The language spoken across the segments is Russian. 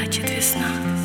плачет весна.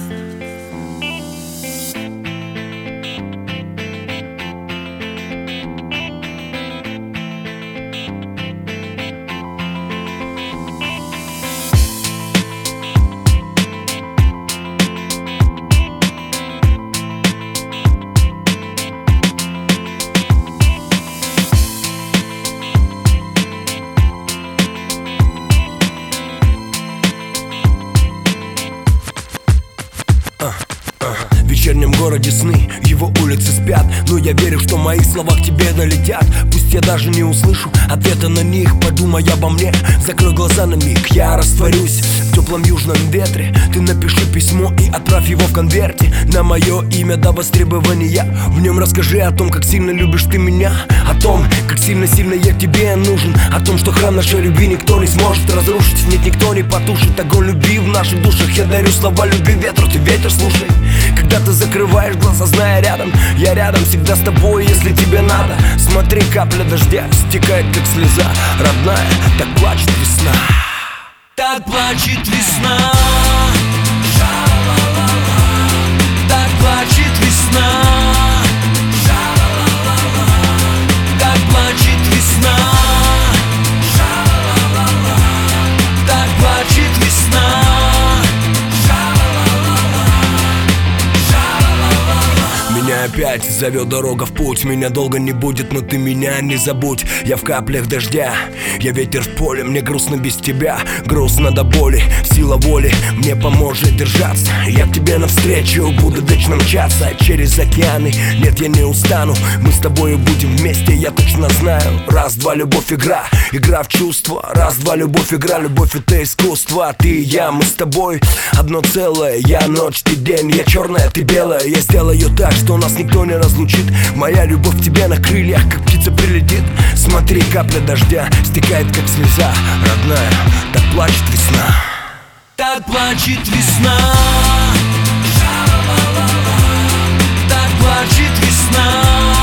В вечернем городе сны, его улицы спят, но я верю, что мои слова к тебе долетят. Пусть я даже не услышу ответа на них, подумай обо мне, закрой глаза на миг. Я растворюсь в теплом южном ветре. Ты напиши письмо и отправь его в конверте на мое имя до востребования. В нем расскажи о том, как сильно любишь ты меня, о том, как сильно-сильно я тебе нужен, о том, что храм нашей любви никто не сможет разрушить. Нет, никто не потушит огонь любви в наших душах. Я дарю слова любви ветру, ты ветер слушай. Когда ты закрываешь глаза, зная рядом, я рядом всегда с тобой, если тебе надо. Смотри, капля дождя стекает, как слеза. Родная, так плачет весна. Так плачет весна. Так плачет весна. Так плачет весна. Так плачет весна. Меня опять зовет дорога в путь. Меня долго не будет, но ты меня не забудь. Я в каплях дождя, я ветер в поле. Мне грустно без тебя, грустно до боли. Сила воли мне поможет держаться. Я к тебе навстречу буду вечно мчаться через океаны. Нет, я не устану, мы с тобою будем вместе, я точно знаю. Раз-два, любовь, игра, игра в чувства. Раз-два, любовь, игра, любовь — это искусство. Ты и я, мы с тобой одно целое. Я ночь, ты день, я черная, ты белая. Я сделаю так, что нас никто не разлучит. Моя любовь к тебе на крыльях, как птица прилетит. Смотри, капля дождя стекает, как слеза. Родная, так плачет весна. Так плачет весна. Так плачет весна.